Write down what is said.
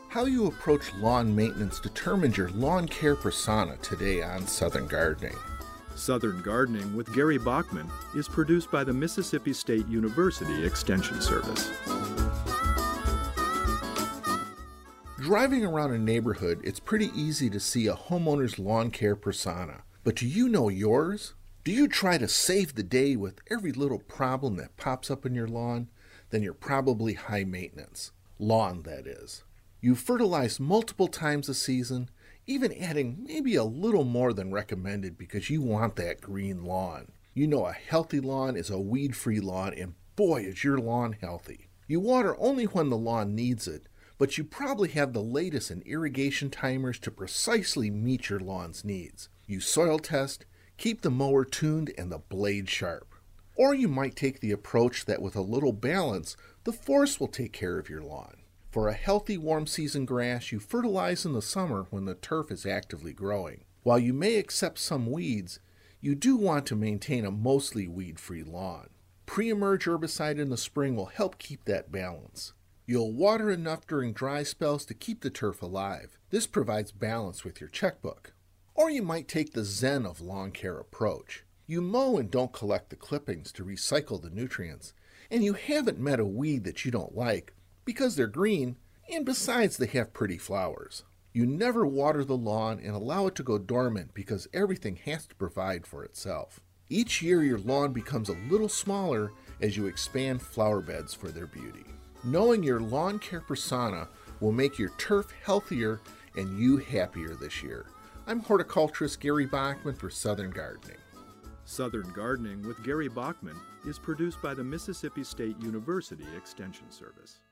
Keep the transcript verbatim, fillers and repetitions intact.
How you approach lawn maintenance determines your lawn care persona today on Southern Gardening. Southern Gardening with Gary Bachman is produced by the Mississippi State University Extension Service. Driving around a neighborhood, it's pretty easy to see a homeowner's lawn care persona. But do you know yours? Do you try to save the day with every little problem that pops up in your lawn? Then you're probably high maintenance. Lawn, that is. You fertilize multiple times a season, even adding maybe a little more than recommended because you want that green lawn. You know a healthy lawn is a weed-free lawn, and boy is your lawn healthy. You water only when the lawn needs it, but you probably have the latest in irrigation timers to precisely meet your lawn's needs. You soil test, keep the mower tuned and the blade sharp. Or you might take the approach that with a little balance, the force will take care of your lawn. For a healthy warm season grass, you fertilize in the summer when the turf is actively growing. While you may accept some weeds, you do want to maintain a mostly weed-free lawn. Pre-emerge herbicide in the spring will help keep that balance. You'll water enough during dry spells to keep the turf alive. This provides balance with your checkbook. Or you might take the Zen of lawn care approach. You mow and don't collect the clippings to recycle the nutrients, and you haven't met a weed that you don't like because they're green, and besides they have pretty flowers. You never water the lawn and allow it to go dormant because everything has to provide for itself. Each year your lawn becomes a little smaller as you expand flower beds for their beauty. Knowing your lawn care persona will make your turf healthier and you happier this year. I'm horticulturist Gary Bachman for Southern Gardening. Southern Gardening with Gary Bachman is produced by the Mississippi State University Extension Service.